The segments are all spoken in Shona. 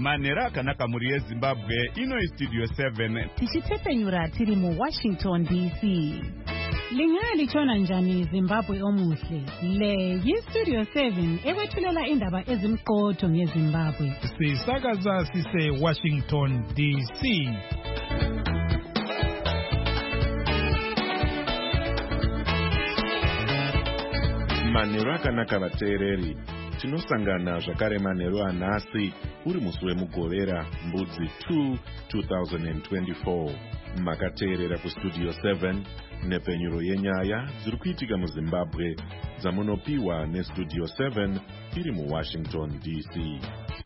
manhero akanaka mhuri yezimbabwe. Ino Studio 7 tichitepenyura tiri muWashington DC. Lingaya lichona njani Zimbabwe omuhle? Le yiStudio 7 ekwethulela indaba ezimqotho ngeZimbabwe. Sisakaza sise Washington DC. Manhero akanaka vateereri, tinosangana zvakare manhero anhasi uri musi wemugovera mbudzi 2 2024. Makateerera kuStudio 7 nepenyuro yenyaya dziri kuitika muZimbabwe dzamunopiwa neStudio 7 iri muWashington DC.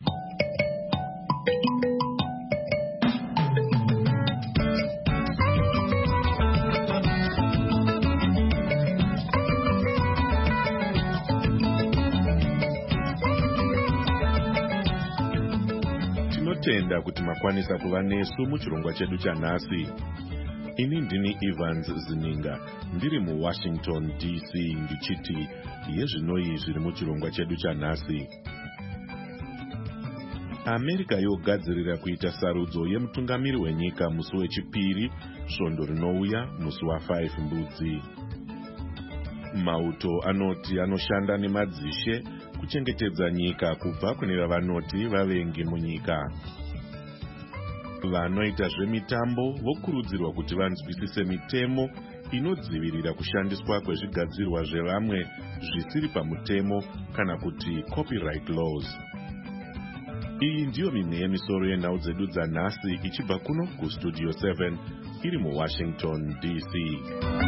Tinotenda kuti makwanisa kuva nesu muchirongwa chedu chanhasi. Ini ndini Evans Zininga, ndiri muWashington DC ndichiti yezvinoi zviri muchirongwa chedu chanhasi. Amerika yogadzirira kuita sarudzo yemutungamiri wenyika musi wechipiri svondo rinouya musi wa5 mbudzi. Mauto anoti anoshanda nemadzishe kuchengetedza nyika kubva kune vavanoti vavengi munyika. Vanoita zvemitambo vokurudzirwa kuti vanzwisise mitemo inodzivirira kushandiswa kwezvigadzirwa zvevamwe zvisiri pamutemo kana kuti copyright laws. Iyi ndiyo mimwe yemisoro yenhau dzedu dzanhasi ichibva kuno kuStudio 7 iri muWashington DC.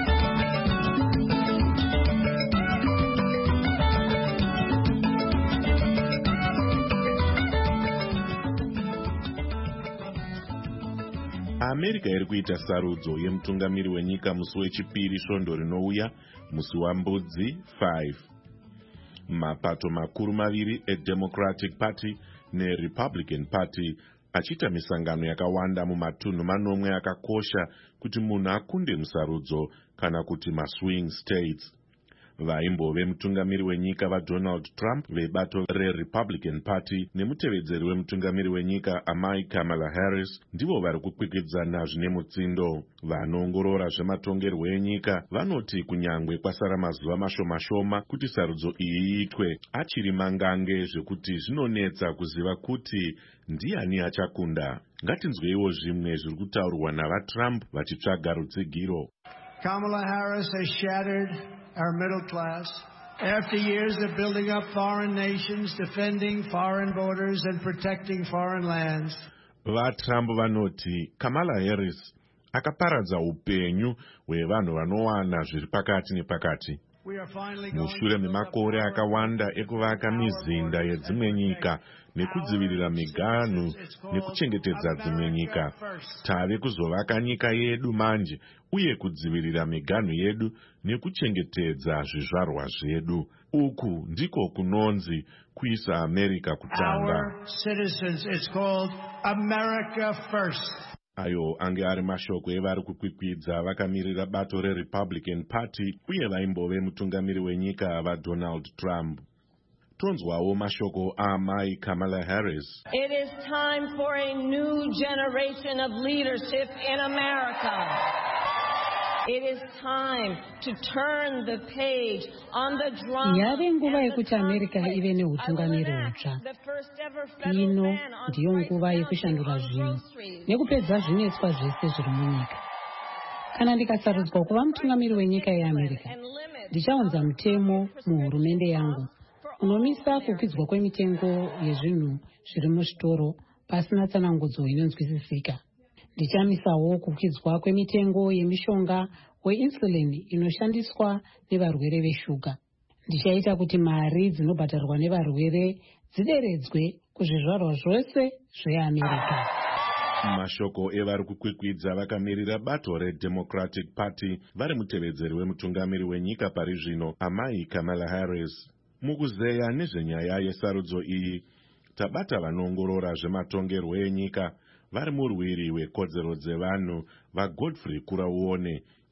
Amerika iri kuita sarudzo yemutungamiri wenyika musi wechipiri svondo rinouya musi wambudzi 5. Mapato makuru maviri eDemocratic Party neRepublican Party achiita misangano yakawanda mumatunhu manomwe akakosha kuti munhu akunde musarudzo kana kuti maswing states. Vaimbove mutungamiri wenyika vaDonald Trump vebato reRepublican Party nemutevedzeri wemutungamiri wenyika amai Kamala Harris ndivo vari kukwikwidzana zvine mutsindo. Vanoongorora zvematongerwo enyika vanoti kunyangwe kwasara mazuva mashoma kuti sarudzo iyi iitwe, achiri mangange zvekuti zvinonetsa kuziva kuti ndiani achakunda. Ngatinzweiwo zvimwe zviri kutaurwa navaTrump vachitsvaga rutsigiro. Kamala Harris has shattered our middle class. After years of building up foreign nations, defending foreign borders and protecting foreign lands. VaTrump vanoti Kamala Harris akaparadza upenyu hwevanhu vanowana zviri pakati nepakati. Mushure memakore akawanda ekuvaka mizinda yedzimwe nyika nekudzivirira miganhu nekuchengetedza dzimwe nyika, tave kuzovaka nyika yedu manje uye kudzivirira miganhu yedu nekuchengetedza zvizvarwa zvedu. Uku ndiko kunonzi kuisa Amerika kutanga. Ayo ange ari mashoko evari kukwikwidza vakamirira bato reRepublican Party uye vaimbove mutungamiri wenyika vaDonald Trump. Tonzwawo mashoko amai Kamala Harris. It is time for a new generation of leadership in America. It is time to turn the page on the drama. Yave nguva yekuti Amerika ive neutungamiri hutsva. Ino ndiyo nguva yekushandura zvinhu nekupedza zvinetswa zvese zviri munyika. Kana ndikasarudzwa kuva mutungamiri wenyika yeAmerika, ndichaunza mutemo muhurumende yangu unomisa kukwidzwa kwemitengo yezvinhu zviri muzvitoro pasina tsanangudzo inonzwisisika. Ndichamisawo kukwidzwa kwemitengo yemishonga weinsulin inoshandiswa nevarwere veshuga. Ndichaita kuti mari dzinobhadharwa nevarwere dzideredzwe kuzvizvarwa zvose zveAmerika. Mashoko evari kukwikwidza vakamirira bato reDemocratic Party vari mutevedzeri wemutungamiri wenyika pari zvino amai Kamala Harris. Mukuzeya nezvenyaya yesarudzo iyi, tabata vanoongorora zvematongerwo enyika vari murwiri wekodzero dzevanhu vaGodfrey Kurauone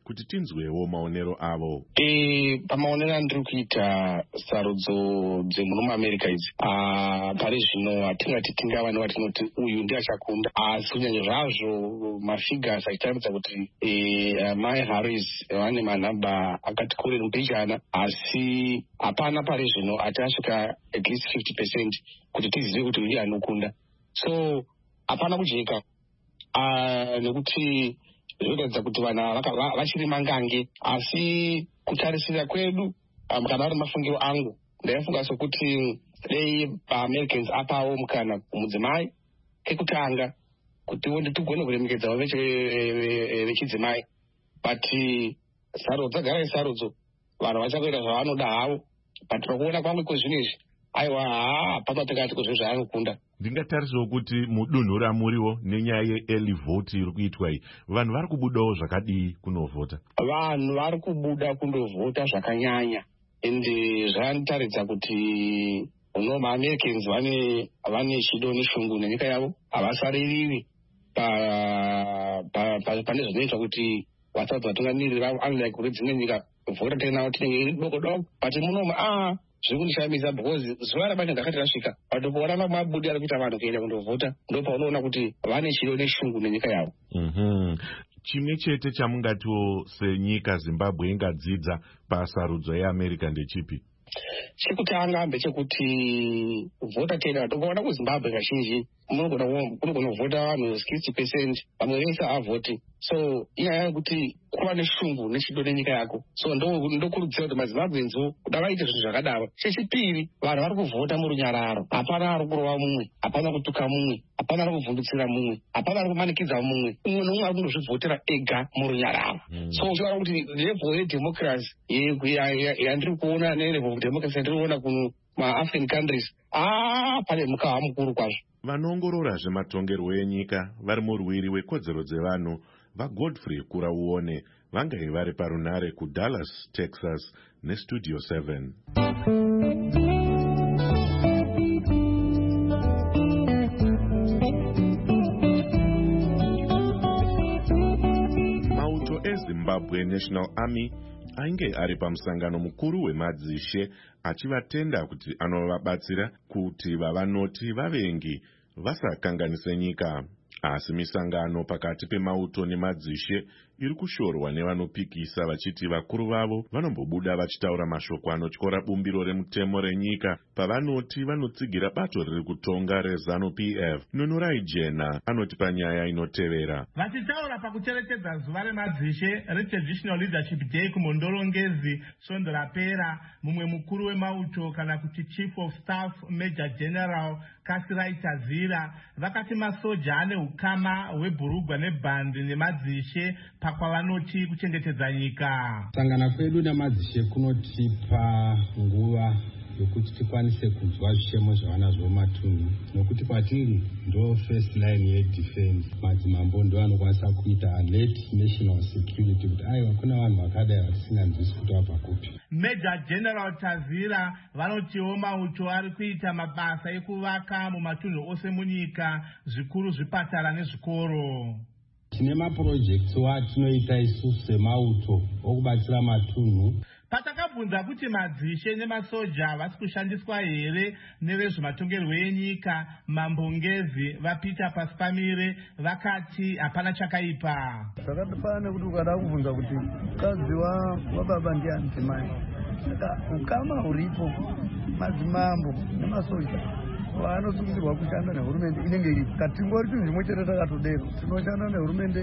kuti tinzwewo maonero avo. Pamaonero andiri kuita sarudzo dzemuno muAmerica idzi, pari zvino hatingati tingava newatinoti uyu ndiye achakunda, asi kunyanya zvazvo mafigures achitaridza kuti Mai Harris vane manhamba akati kurei mupinjana, asi hapana pari zvino hati asvika at least 50% kuti tizive kuti ndiye anokunda. So hapana kujeka nekuti zvinoratidza kuti vanhu vachiri mangange, asi kutarisira kwedu kana ari mafungiro angu ndaifunga sokuti dei vaAmericans apawo mukana kumudzimai ekutanga kuti tigone kuremekedza vechidzimai, but sarudzo dzagara isarudzo, vanhu vachakuita zvavanoda havo, but pakuona kwangu kwezvinezvi aiwa pamatakati kwezvo zvaanokunda. Ndingatarisawo kuti mudunhu ramuriwo nenyaya ye-early vote iri kuitwa iyi, vanhu vari kubudawo zvakadii kunovhota? Vanhu vari kubuda kundovhota zvakanyanya, ende zvanotaridza kuti maAmericans vane chido neshungu nenyika yavo, havasaririri pane zvinoitwa kuti vasaudza vatungamiriri vavo unlike kune dzimwe nyika vhota tenavo tinenge iri doko doko, but munomu zviri kundishamisa because zuva rabanja ndakati rasvika patopoona mabudi ari kuita vanhu kuenda kundovhota, ndopaunoona kuti vane chido neshungu nenyika yavo. Chimwe chete chamungatiwo senyika Zimbabwe ingadzidza pasarudzo yeAmerica ndechipi? Chekutanga ndechekuti vhota tena tokaona kuZimbabwe kazhinji kunogona kuvhota vanhu 60%, vamwe vese havhoti. So inyaya yekuti kuva neshungu nechido nenyika yako, so ndokurudzira kuti maZimbabwenzo kuda vaite zvinhu zvakadaro. Chechipiri, vanhu vari kuvhota murunyararo, hapana ari kurova mumwe, hapana kutuka mumwe, hapana ari kuvhundutsira mumwe, hapana ari kumanikidza mumwe, umwe nomumwe ari kundozvivhotera ega murunyararo. So uchiona kuti level yedemocracy yandiri kuona nelevel of democracy yandiri kuona kumaAfrican countries pane mukava mukuru kwazvo. Vanoongorora zvematongerwo enyika vari murwiri wekodzero dzevanhu vaGodfrey Kurauone vangai vari parunhare kuDallas, Texas neStudio 7. Mauto eZimbabwe National Army ainge ari pamusangano mukuru wemadzishe achivatenda kuti anovabatsira kuti vavanoti vavengi vasakanganise nyika. Asi misangano pakati pemauto nemadzishe iri kushorwa nevanopikisa vachiti vakuru vavo vanombobuda vachitaura mashoko anotyora bumbiro remutemo renyika pavanoti vanotsigira bato riri kutonga reZANU-PF. Nunurai Jena anoti panyaya inotevera. Vachitaura pakucherechedza zuva remadzishe reTraditional Leadership Day kumondorongezi svondo rapera, mumwe mukuru wemauto kana kuti Chief of Staff Major General Kasirai Tazira vakati masoja ane ukama hwebhurugwa nebhandi nemadzishe pakwavanoti kuchengetedza nyika. Sangana kwedu namadzishe kunotipa nguva yokuti tikwanise kunzwa zvishemo zvavanazvo matunhu, nokuti kwatiri ndo first line yedefense. Madzimambo ndo anokwanisa kuita alert national security kuti aiwa kuna vanhu vakadai vatisinganzwisi kuti vabva kupi. Major General Tazira vanotiwo mauto ari kuita mabasa ekuvaka mumatunhu ose munyika, zvikuru zvipatara nezvikoro. Tine mapurojekts atinoita isusu semauto okubatsira matunhu. Patakabvunza kuti madzishe nemasoja vasi kushandiswa here nevezvematongerwo enyika, mambongezi vaPeter Pasipamire vakati hapana chakaipa. Zvakadifana nekuti ukada kubvunza kuti mukadzi wababa ndiani dzimai, saka ukama huripo madzimambo nemasoja vanosungirwa kushanda nehurumende inenge iripo. Katingori chinhu chimwe chete takatodero tinoshanda nehurumende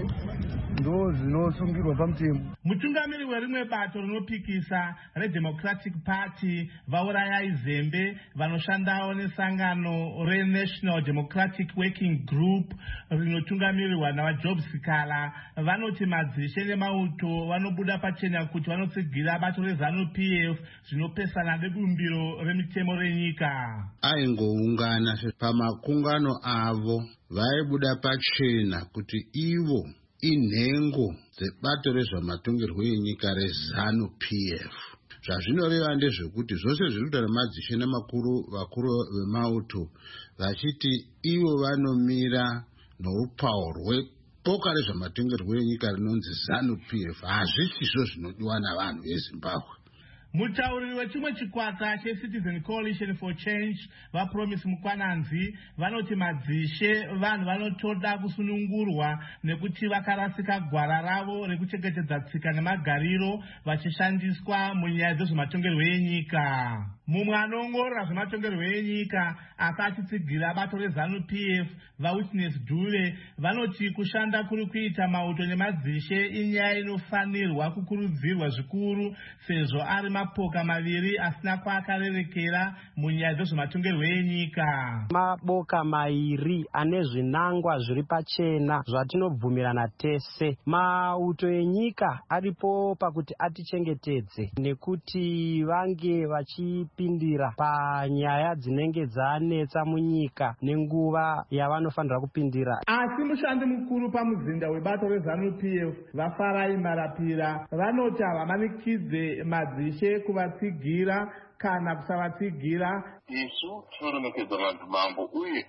ndo zvinosungirwa pamutemo. Mutungamiri werimwe bato rinopikisa reDemocratic Party vaurayai Zembe vanoshandawo nesangano reNational Democratic Working Group rinotungamirirwa navaJob Sikala vanoti madzishe nemauto vanobuda pachena kuti vanotsigira bato reZANU-PF zvinopesana nebumbiro remitemo renyika. Aingoungana pamakungano avo vaibuda pachena kuti ivo inhengo dzebato rezvamatongerwo enyika reZANU-PF. Zvazvinoreva ndezvekuti zvose zvinoitwa nemadzishe vakuru vemauto vachiti ivo vanomira noupaurwe boka rezvematongerwo enyika rinonzi ZANU-PF hazvisizvo zvinodiwa navanhu veZimbabwe. Mutauriri wechimwe chikwata cheCitizen Coalition for Change vaPromise Mukwananzi vanoti madzishe vanhu vanotoda kusunungurwa nekuti vakarasika gwara ravo rekuchengetedza tsika nemagariro vachishandiswa munyaya dzezvematongerwo enyika. Mumwe anoongorora zvematongerwo enyika asi achitsigira bato reZANU-PF vaWitness Dube vanoti kushanda kuri kuita mauto nemadzishe inyaya inofanirwa kukurudzirwa zvikuru sezvo ari mapoka maviri asina kwaakarerekera munyaya dzezvematongerwo enyika. Maboka mairi ane zvinangwa zviri pachena zvatinobvumirana tese. Mauto enyika aripo pakuti atichengetedze nekuti vange vachipindira panyaya dzinenge dzanetsa munyika nenguva yavanofanira kupindira. Asi mushandi mukuru pamuzinda webato reZANU-PF vaFarai Marapira vanoti havamanikidze madzishe kuvatsigira kana kusavatsigira. Isu tinoremekedza madzimambo uye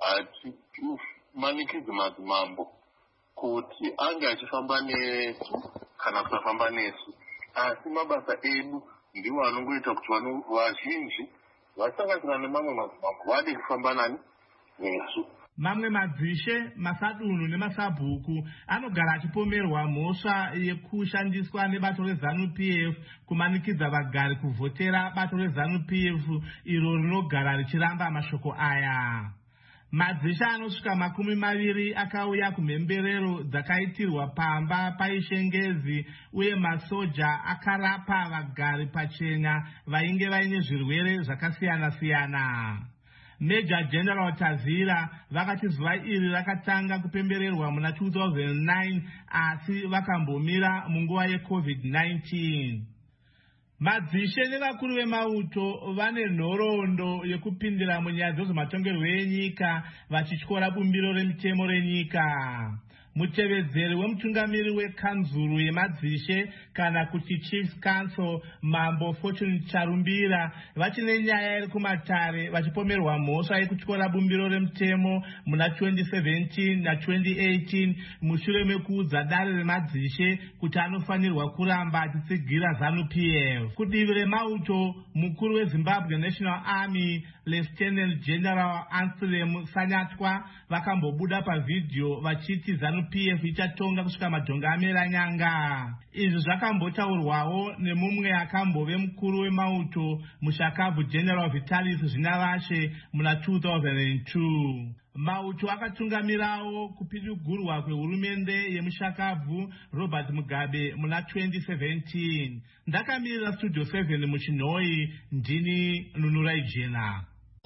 hatimanikidzi madzimambo kuti ange achifamba nesu kana kusafamba nesu, asi mabasa edu ndiwo anongoita kuti vanhu vazhinji vasanganisira nemamwe madzimambo vade kufamba nesu. Mamwe madzishe, masadunhu nemasabhuku anogara achipomerwa mhosva yekushandiswa nebato reZANU-PF kumanikidza vagari kuvhotera bato reZANU-PF iro rinogara richiramba mashoko aya. Madzishe anosvika 20 akauya kumhemberero dzakaitirwa pamba paishengezi uye masoja akarapa vagari pachena vainge vaine zvirwere zvakasiyana-siyana. Major General Tazira vakati zuva iri rakatanga kupembererwa muna 2009 asi vakambomira munguva yeCovid-19. Madzishe nevakuru vemauto vane nhoroondo yekupindira munyaya dzezvematongerwo enyika vachityora bumbiro remitemo renyika. Mutevedzeri wemutungamiri wekanzuru yemadzishe kana kuti Chiefs Council Mambo Fortune Charumbira vachine nyaya iri kumatare vachipomerwa mhosva yekutyora bumbiro remutemo muna 2017 na2018 mushure mekuudza dare remadzishe kuti anofanirwa kuramba achitsigira ZANU-PF. Kudivi remauto, mukuru weZimbabwe National Army Lieutenant General Anselm Sanyatwa vakambobuda pavhidhiyo vachiti ZANU-PF ichatonga kusvika madhonga amera nyanga. Izvi zvakambotaurwawo nemumwe akambove mukuru wemauto muShakabvu General Vitalis Zvinavashe muna 2002. Mauto akatungamirawo kupidugurwa kwehurumende yemuShakabvu Robert Mugabe muna 2017. Ndakamirira Studio 7 muChinhoi, ndini Nunurai Jena.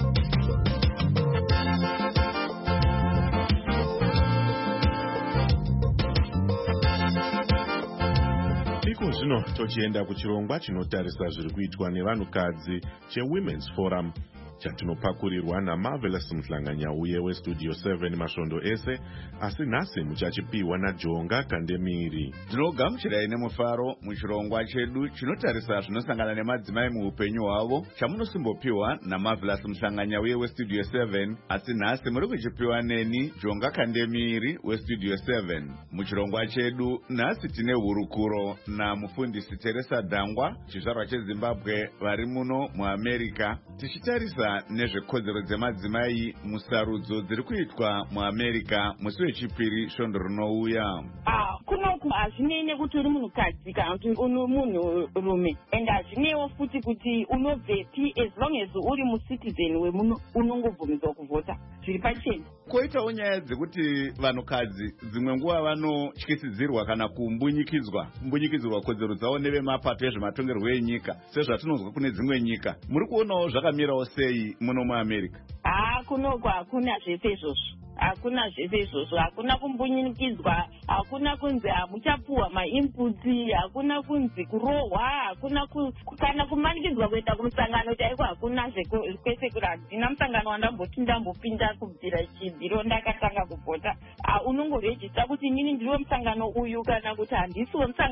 Iko zvino tochienda kuchirongwa chinotarisa zviri kuitwa nevanhukadzi cheWomen's Forum chatinopakurirwa naMarvelous Mhlanganyauye weStudio 7 masvondo ese, asi nhasi muchachipiwa naJonga Kandemiri. Tinogamuchirai nemufaro muchirongwa chedu chinotarisa zvinosangana nemadzimai muupenyu hwavo chamunosimbopiwa naMarvelous Mhlanganyauye weStudio 7, asi nhasi muri kuchipiwa neni Jonga Kandemiri weStudio 7. Muchirongwa chedu nhasi tine hurukuro namufundisi Teresa Dhangwa, chizvarwa cheZimbabwe vari muno muAmerica, tichitarisa nezvekodzero dzemadzimai musarudzo dziri kuitwa muAmerica musi wechipiri svondo rinouya. Kunoku hazvinei nekuti uri munhukadzi kana kuti uri munhurume, and hazvinewo futi kuti unobvepi, as long as uri mucitizen wemuno unongobvumidzwa kuvhota, zviri pachena. Koitawo nyaya dzekuti vanhukadzi dzimwe nguva vanotyisidzirwa kana kumbunyikidzirwa kodzero dzavo nevemapato ezvematongerwo enyika sezvatinonzwa kune dzimwe nyika. Muri kuonawo zvakamirawo sei muno muAmerica? Kunoku hakuna zvese izvozvo. Hakuna zvese izvozvo, hakuna kumbunyikidzwa, hakuna kunzi hamuchapuhwa mainputi, hakuna kunzi kurohwa, hakuna kana kumanikidzwa kuenda kumusangano chaiko, hakuna kwese kuri. Handina musangano wandamboti ndambopinda kubvira chidziro ndakatanga kuvhota. Unongorejista kuti inini ndiri wemusangano uyu kana kuti handisi wemusangano.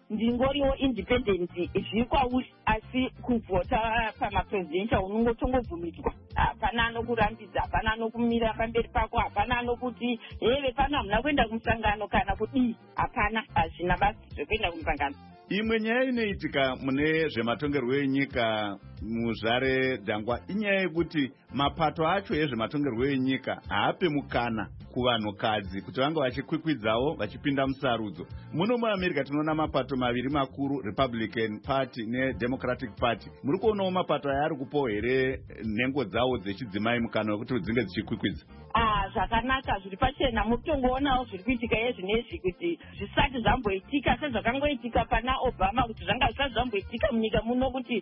ndingoriwo independent zviri kwauri, asi kuvhota pamapresidential unongotongobvumidzwa. Hapana anokurambidza, hapana anokumira pamberi pako, hapana anokuti heve pano hamuna kuenda kumusangano kana kudii. Hapana, hazvina basi zvekuenda kumusangano. Imwe nyaya inoitika mune zvematongerwo enyika muzvare Dhangwa inyaya yekuti mapato acho ezvematongerwo enyika haape mukana kuvanhukadzi kuti vange vachikwikwidzawo vachipinda musarudzo. Muno muAmerica tinoona mapato maviri makuru, Republican Party neDemocratic Party. Muri kuonawo mapato aya ari kupawo here nhengo dzawo dzechidzimai mukana wekuti dzinge dzichikwikwidza? Zvakanaka, zviri pachena. Mutongoonawo zviri kuitika yezvinezvi kuti zvisati zvamboitika sezvakangoitika pana Obama, kuti zvanga zvisati zvamboitika munyika muno kuti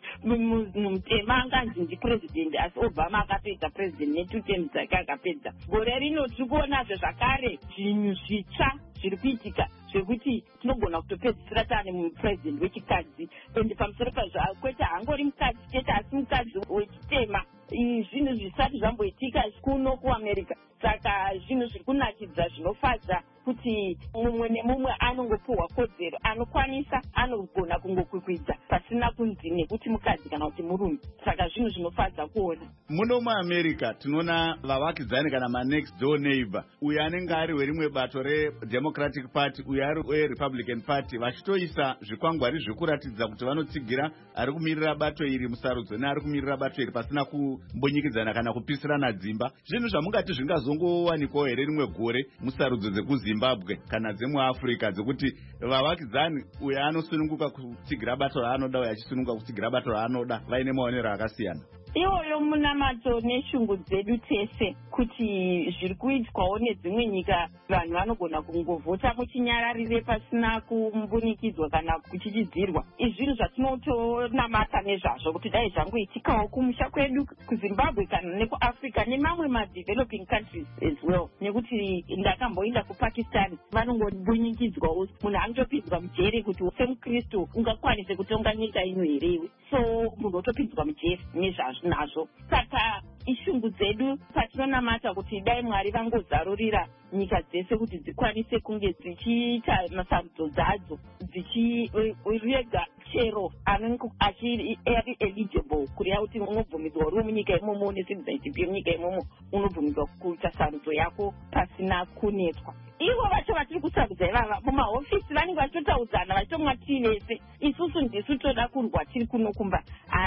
mutema anganzi ndipresident, asi Obama akapedza president ne2 terms dzake akapedza. Gore rino tiri kuonazve zvakare zvinhu zvitsva zviri kuitika zvekuti tinogona kutopedzisira taane mupresident wechikadzi, ende pamusoro pazvo kwete hangori mukadzi chete asi mukadzi wechitema. Zvinhu zvisati zvamboitika kuno kuAmerica. Saka zvinhu zviri kunakidza zvinofadza kuti mumwe nemumwe anongopiwa kodzero, anokwanisa anogona kungokwikwidza pasina kunzi nekuti mukadzi kana kuti murume. Saka zvinhu zvinofadza kuona. Muno muAmerica tinoona vavakidzani kana manext door neighbor, uyo anenge ari werimwe bato reDemocratic Party, uyo ari weRepublican Party, vachitoisa zvikwangwari zvekuratidza kuti vanotsigira ari kumirira bato iri musarudzo neari kumirira bato iri pasina kumbonyikidzana kana kupisirana dzimba. Zvinhu zvamungati zvingazongowanikwawo here rimwe gore musarudzo dzekuZimbabwe kana dzemuAfrica dzekuti vavakidzani uyo anosununguka kutsigira bato raanoda, uyo achisununguka kutsigira bato raanoda, vaine maonero akasiyana. Iwoyo munamato neshungu dzedu tese kuti zviri kuitwawo nedzimwe nyika, vanhu vanogona kungovhota muchinyararire pasina kumbunikidzwa kana kuchichidzirwa. Izvi zvinhu zvatinotonamata nezvazvo kuti dai zvangoitikawo kumusha kwedu kuZimbabwe kana nekuAfrica nemamwe madeveloping countries as well. Nekuti ndakamboenda kuPakistan, vanongobunikidzwawo, munhu angotopinzwa mujere kuti semukristu ungakwanise kutonga nyika ino here iwe. So munhu otopinzwa mujere nezvazvo nazvo. Saka ishungu dzedu patinonamata kuti dai Mwari vangozarurira nyika dzese kuti dzikwanise kunge dzichiita masarudzo dzadzo, dzichirega chero anenge achiri eligible kureva kuti unobvumidzwa uri munyika imomo necitizenship yemunyika imomo, unobvumidzwa kuita sarudzo yako pasina kunetswa. Ivo vacho vatiri kusarudza ivava mumahofisi vanenge vachitotaudzana vachitomwa tii vese, isusu ndisu toda kurwa tiri kunokumba.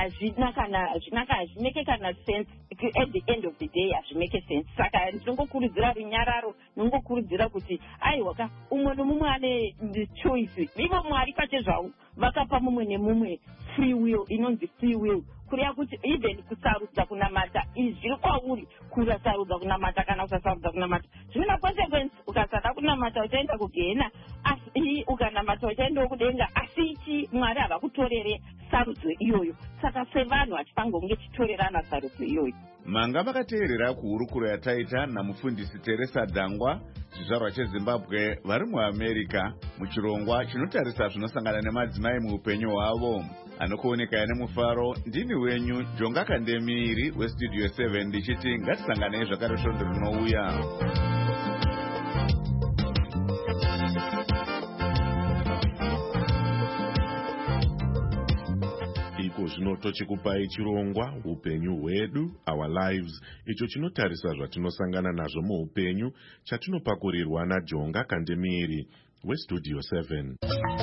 Hazvineke kana sense, at the end of the day hazvineke sense. Saka ndinongokurudzira runyararo, ndinongokurudzira kuti aiwa umwe nomumwe ane choice. Ivo Mwari pache zvavo vakapa mumwe nemumwe free will, inonzi free will, kureva kuti even kusarudza kunamata zviri kwauri, kusarudza kunamata kana kusasarudza kunamata zvine makonsequence. Ukasada kunamata uchaenda kugehena, asi ukanamata uchaendawo kudenga. Asi ichi Mwari havakutorere sarudzo iyoyo, saka sevanhu hatifangonge titorerana sarudzo iyoyo. Manga makateerera kuhurukuro yataita namufundisi Teresa Dhangwa, chizvarwa cheZimbabwe vari muAmerica, muchirongwa chinotarisa zvinosangana nemadzimai muupenyu hwavo. Anokuoneka nemufaro, ndini wenyu Jonga Kandemiri weStudio 7 ndichiti ngatisanganei zvakare svondo rinouya. Zvino tochikupai chirongwa upenyu hwedu, our lives, icho chinotarisa zvatinosangana nazvo muupenyu, chatinopakurirwa naJonga Kandemiri weStudio 7.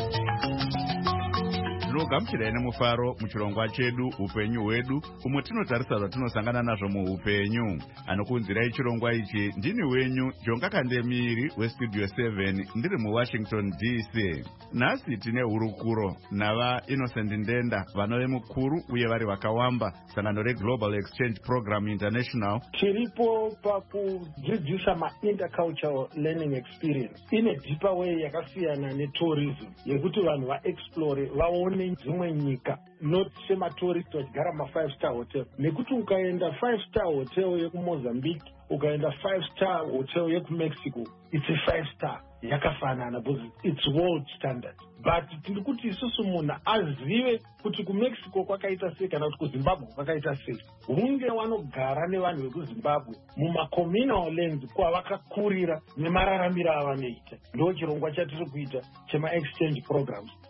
Tinogamuchirai nemufaro muchirongwa chedu upenyu hwedu, umwe tinotarisa zvatinosangana nazvo muupenyu. Anokuunzirai chirongwa ichi ndini wenyu Jonga Kandemiri weStudio 7 ndiri muWashington DC. Nhasi tine hurukuro nava Innocent Ndenda, vanove mukuru uye vari vakawamba sangano reGlobal Exchange Program International. Tiripo pakudzidzisa ma-intercultural learning experience in a deeper way yakasiyana netourism, yekuti vanhu vaexplore, vaone dzimwe nyika, not sematorist vachigara ma5-star hotel. Nekuti ukaenda 5-star hotel yekuMozambique, ukaenda 5-star hotel yekuMexico, it's a 5-star yakafanana because it's world standard. But tiri kuti isusu munhu azive kuti kuMexico kwakaita sei kana kuti kuZimbabwe kwakaita sei. Hunge vanogara nevanhu vekuZimbabwe mumacommunal lands kwavakakurira nemararamiro avanoita. Ndo chirongwa chatiri kuita chema exchange programs.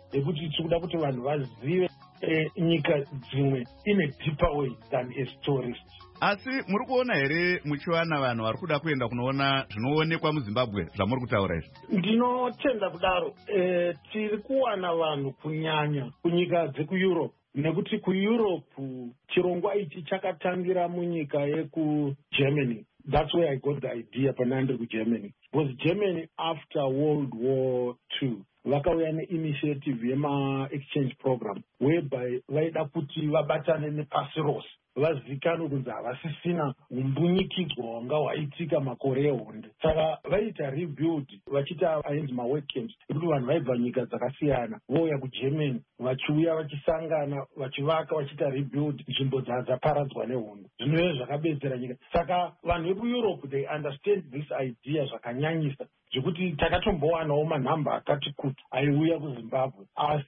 yekuti tiri kuda kuti vanhu vazive nyika dzimwe in a deeper way than as tourists. Asi muri kuona here muchiwana vanhu vari kuda kuenda kunoona zvinoonekwa muZimbabwe zvamuri kutaura izvi? Ndinotenda kudaro. Tiri kuwana vanhu kunyanya kunyika dzekuEurope, nekuti kuEurope chirongwa ichi chakatangira munyika yekuGermany. That's where I got the idea panandiri kuGermany. Because Germany after World War II vakauya neinitiative yema-exchange program whereby vaida kuti vabatane nepasi rose, vazivikanwe kunzi havasisina umbunyikidzwa hwanga hwaitika makore ehondo. Saka vaita rebuild vachiita ainzi mawork camps ekuti vanhu vaibva nyika dzakasiyana vouya kuGermany vachiuya vachisangana vachivaka vachiita rebuild nzvimbo dzaparadzwa nehondo. Zvinova zvakabetsera nyika. Saka vanhu vekuEurope they understand this idea zvakanyanyisa zvekuti takatombowanawo manhamba akati kuti aiuya kuZimbabwe,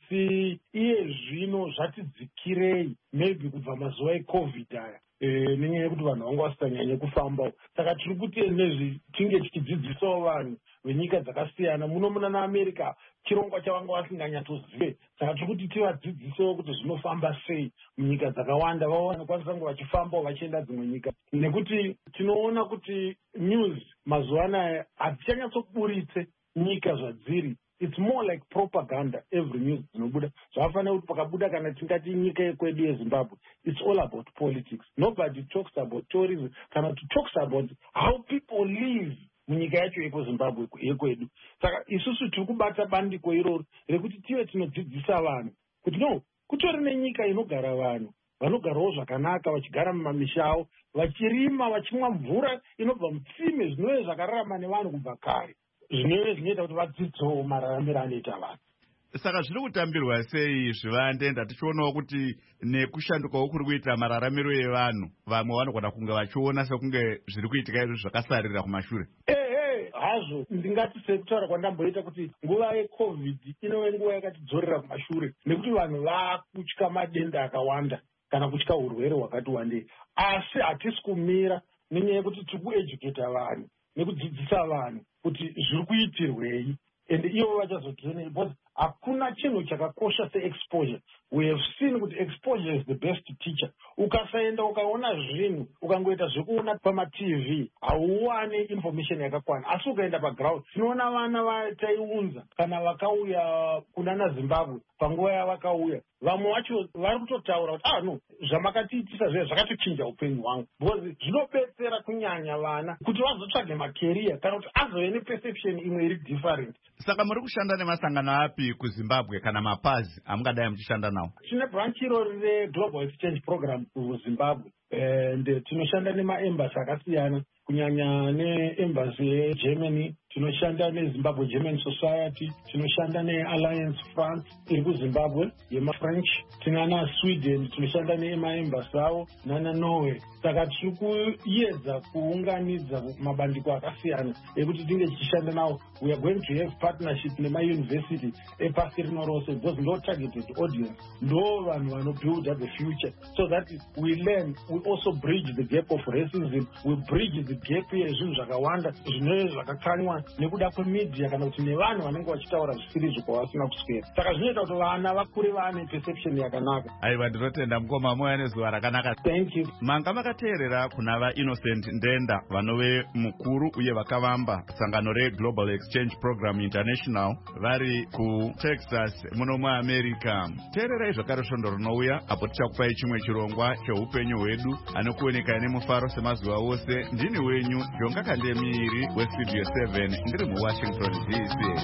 asi iye zvino zvatidzikirei maybe kubva mazuva eCovid aya nenyaya yekuti vanhu vanga vasinganyanye kufambawo. Saka tiri kuti nezvi tinge tichidzidzisawo vanhu venyika dzakasiyana. Muno muna naAmerica chirongwa chavanga vasinganyatsozive, saka tiri kuti tivadzidzisewo kuti zvinofamba sei munyika dzakawanda, vanokwanisa kunge vachifambawo vachienda dzimwe nyika, nekuti tinoona kuti news mazuva anaya hadzichanyatsoburitse nyika zvadziri. It's more like propaganda every news dzinobuda. Zvakafanira kuti pakabuda kana tingati nyika yekwedu yeZimbabwe, it's all about politics. Nobody talks about tourism kana to talks about how people live munyika yacho yekuZimbabwe yekwedu. Saka isusu tiri kubata bandiko iroro rekuti tive tinodzidzisa vanhu kuti no, kutori nenyika inogara vanhu vanogarawo zvakanaka vachigara mumamisha avo vachirima vachimwa mvura inobva mutsime zvinove zvakararama nevanhu kubva kare, zvinove zvinoita kuti vadzidzewo mararamiro anoita vanhu. Saka zviri kutambirwa sei zvivande? Ndatichionawo kuti nekushandukawo kuri kuita mararamiro evanhu, vamwe vanogona kunge vachiona sekunge zviri kuitika izvi zvakasarira kumashure. Hazvo ndingati sekutaura kwandamboita kuti nguva yeCovid inove nguva yakatidzorera kumashure, nekuti vanhu vakutya madenda akawanda kana kutya urwere hwakati wandei. Asi hatisi kumira nenyaya yekuti tiri kueducata vanhu nekudzidzisa vanhu kuti zviri kuitirwei, and ivo vachazotione because hakuna chinhu chakakosha seexposure. We have seen kuti exposure is the best teacher. Ukasaenda ukaona zvinhu ukangoita zvekuona pamaTV hauwane information yakakwana, asi ukaenda paground tinoona vana vataiunza kana vakauya kunana Zimbabwe panguva yavakauya, vamwe vacho vari kutotaura kuti no, zvamakatiitisa zviya zvakatochinja upenyu hwangu, because zvinobetsera kunyanya vana kuti vazotsvage makeriya kana kuti azove neperception imwe iri different. Saka muri kushanda nemasangano api kuZimbabwe kana mapazi amungadai muchishanda nawo? Tine branch irori reGlobal Exchange Program kuZimbabwe, and tinoshanda nemaembassy akasiyana, kunyanya neembassy yeGermany, tinoshanda neZimbabwe German Society, tinoshanda neAlliance France iri kuZimbabwe yemaFrench, tinana Sweden tinoshanda nemaembassy avo nana Norway. Saka tiri kuedza kuunganidza mabandiko akasiyana ekuti tinge tichishanda nawo. We are going to have partnership nemayunivhesiti epasi rino rose, because ndo targeted audience, ndo vanhu vanobuild the future, so that we learn, we also bridge the gap of racism, we bridge the gap yezvinhu zvakawanda zvinove zvakakanywa nekuda kwemedia kana kuti nevanhu vanenge vachitaura zvisiri kwavasina kuswera. Saka zvinoita kuti vana vakure vane perception yakanaka. Aiwa, ndinotenda mukoma, muya nezuva rakanaka. Thank you. Manga makateerera kuna vaInnocent Ndenda vanove mukuru uye vakavamba sangano reGlobal Exchange Program International vari kuTexas muno muAmerica. Teererai zvakare svondo rinouya apo tichakupai chimwe chirongwa cheupenyu hwedu anokuoneka nemufaro semazuva ose. Ndini wenyu Jonga Kandemiiri weStudio 7 ndiri muWashington DC.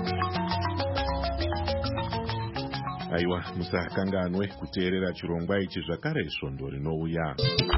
Aiwa, musakanganwe kuteerera chirongwa ichi zvakare svondo rinouya.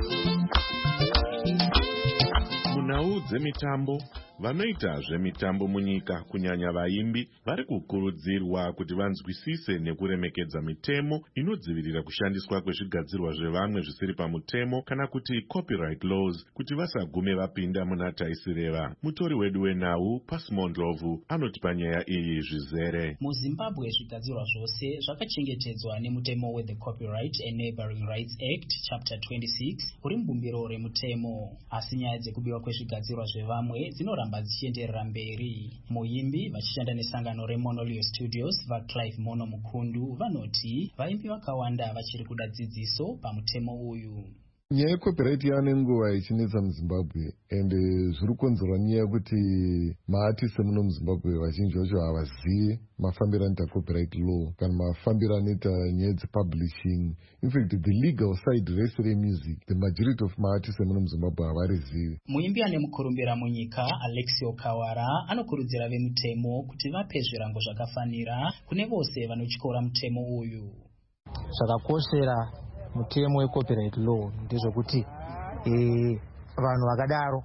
Munhau dzemitambo, vanoita zvemitambo munyika kunyanya vaimbi vari kukurudzirwa kuti vanzwisise nekuremekedza mitemo inodzivirira kushandiswa kwezvigadzirwa zvevamwe zvisiri pamutemo kana kuti copyright laws kuti vasagume vapinda muna taisireva. Mutori wedu wenhau Pasmon Ndlovu anoti panyaya iyi zvizere. MuZimbabwe zvigadzirwa zvose zvakachengetedzwa nemutemo we the Copyright and Neighboring Rights Act chapter 26 uri mubumbiro remutemo, asi nyaya dzekubiwa kwezvigadzirwa zvevamwe dzinoramba kuramba dzichienderera mberi. Muimbi vachishanda nesangano reMonolio Studios vaClive Mono Mukundu vanoti vaimbi vakawanda vachiri kuda dzidziso pamutemo uyu. Nyaya yecopyright yane nguva ichinetsa muZimbabwe and zviri kukonzerwa nyaya yekuti maartist emuno muZimbabwe vazhinji vacho havazivi mafambiro anoita copyright law kana mafambiro anoita nyaya dzepublishing. In fact, the legal side rese remusic, the majority of maartist emuno muZimbabwe havarizivi. Muimbi ane mukurumbira munyika Alexio Kawara anokurudzira vemutemo kuti vape zvirango zvakafanira kune vose vanotyora mutemo uyu. Zvakakoshera mutemo wecopyright law ndezvekuti vanhu vakadaro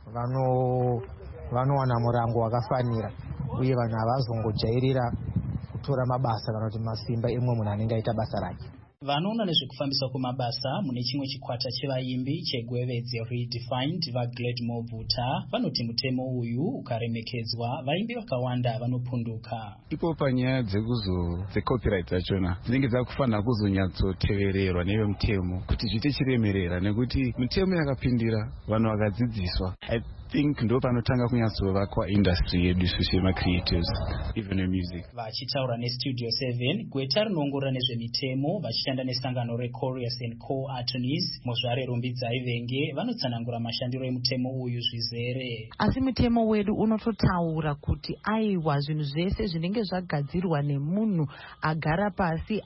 vanowana murango wakafanira uye vanhu havazongojairira kutora mabasa kana kuti masimba emwe munhu anenge aita basa rake. Vanoona nezvekufambiswa kwemabasa mune chimwe chikwata chevaimbi chegwevedzi Redefined vaGladmore Bvuta vanoti mutemo uyu ukaremekedzwa vaimbi vakawanda vanopunduka. Ipo panyaya dzecopyright dzachona dzinenge dzakufanira kuzonyatsotevererwa nevemutemo kuti zviite chiremerera nekuti mutemo yakapindira vanhu vakadzidziswa. I think ndo panotanga kunyatsovakwa industry yedu isusu yemacreatives even music. Vachitaura neStudio 7 gweta rinoongorora nezvemitemo vachishanda nesangano reCorius and Co Attorneys muzvare rumbidzai venge vanotsanangura mashandiro emutemo uyu zvizere. Asi mutemo wedu unototaura kuti aiwa zvinhu zvese zvinenge zvagadzirwa nemunhu agara pasi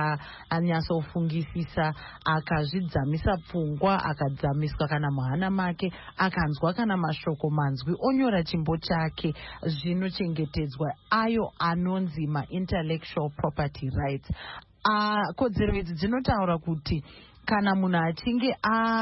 akanyatsofungisisa akazvidzamisa pfungwa akadzamiswa kana muhana make akanzwa kana mashoko manzwi onyora chimbo chake zvinochengetedzwa ayo anonzi intellectual property rights. Kodzero idzi dzinotaura kuti kana munhu achinge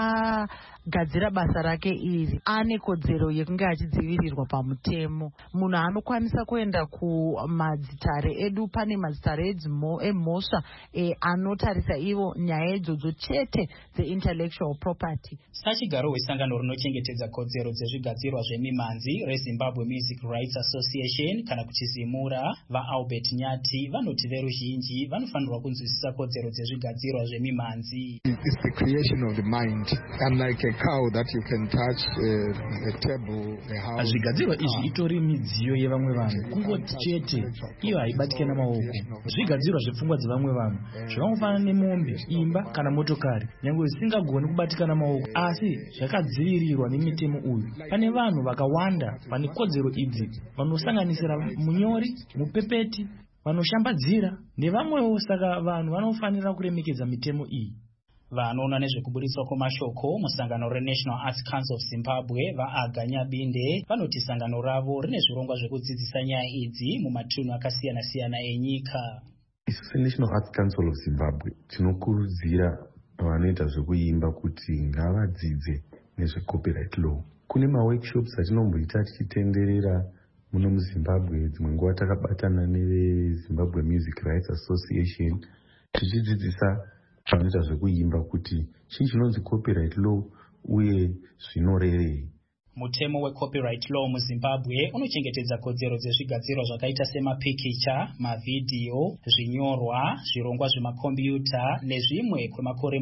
agadzira basa rake iri ane kodzero yekunge achidzivirirwa pamutemo. Munhu anokwanisa kuenda kumadzitare edu, pane madzitare emhosva anotarisa ivo nyaya idzodzo chete dzeintellectual property. Sachigaro wesangano rinochengetedza kodzero dzezvigadzirwa zvemimhanzi reZimbabwe Music Rights Association kana kuti Zimura vaAlbert Nyati vanoti veruzhinji vanofanirwa kunzwisisa kodzero dzezvigadzirwa zvemimhanzi. It's the creation of the mind, unlike a cow that you can touch, a table, a house. Zvigadzirwa izvi itori midziyo yevamwe vanhu kungoti chete iyo haibatike namaoko. Zvigadzirwa zvepfungwa dzevamwe vanhu zvakangofanana nemombe, imba kana motokari nyange zvisingagoni kubatika namaoko asi zvakadzivirirwa nemitemo uyu. Pane vanhu vakawanda pane kodzero idzi vanosanganisira munyori, mupepeti, vanoshambadzira nevamwewo, saka vanhu vanofanira kuremekedza mitemo iyi. Vanoona nezvekuburitswa kwemashoko musangano reNational Arts Council of Zimbabwe vaAganya Binde vanoti sangano ravo rine zvirongwa zvekudzidzisa nyaya idzi mumatunhu akasiyana-siyana enyika. Isu National Arts Council of Zimbabwe tinokurudzira vanoita zvekuimba kuti ngavadzidze nezvecopyright law. Kune maworkshops atinomboita tichitenderera muno muZimbabwe, dzimwe nguva takabatana neZimbabwe Music Rights Association tichidzidzisa vanoita zvekuimba kuti chii chinonzi copyright law uye zvinorevei. Mutemo wecopyright law muZimbabwe unochengetedza kodzero dzezvigadzirwa zvakaita semapikicha, mavidhiyo, zvinyorwa, zvirongwa zvemakombiyuta nezvimwe kwemakore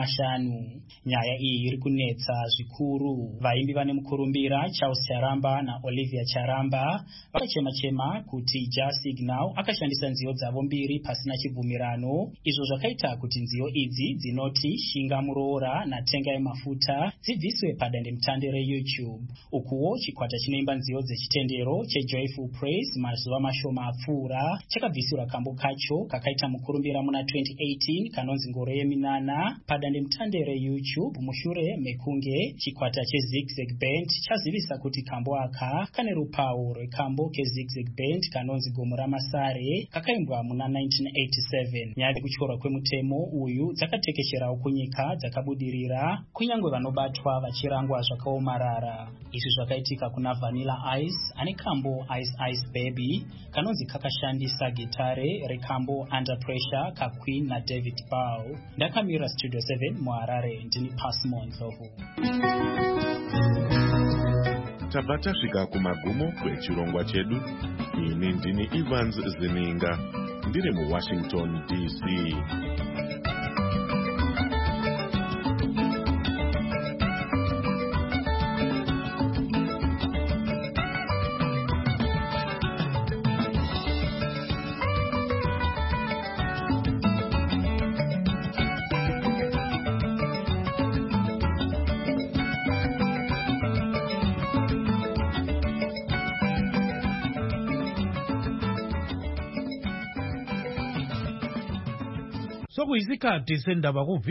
50. Nyaya iyi iri kunetsa zvikuru. Vaimbi vane mukurumbira Charles Charamba naOlivia Charamba vakachema-chema kuti JaSignal akashandisa nziyo dzavo mbiri pasina chibvumirano, izvo zvakaita kuti nziyo idzi dzinoti Shinga Muroora naTenga Yemafuta dzibviswe padandemutande reYouTube. Ukuwo chikwata chinoimba nziyo dzechitendero cheJoyful Praise mazuva mashoma apfuura chakabvisira kambo kacho kakaita mukurumbira muna 2018 kanonzi Ngoro Yeminana padandemutande reYouTube mushure mekunge chikwata cheZigzag Band chazivisa kuti kambo aka kane rupawo rwekambo keZigzag Band kanonzi Gomo Ramasare kakaimbwa muna 1987. Nyaya dzekutyorwa kwemutemo uyu dzakatekesherawo kunyika dzakabudirira kunyange vanobatwa vachirangwa zvakaomarara. Izvi zvakaitika kuna Vanilla Ice ane kambo Ice Ice Baby kanonzi kakashandisa gitare rekambo Under Pressure kaQueen naDavid Bowie. Ndakamira Studio 7 muHarare ndini Pasmo Ndlovu. Tabva tasvika kumagumo kwechirongwa chedu. Ini ndini Evans Zininga ndiri muWashington DC. sokuyisikhathi sendaba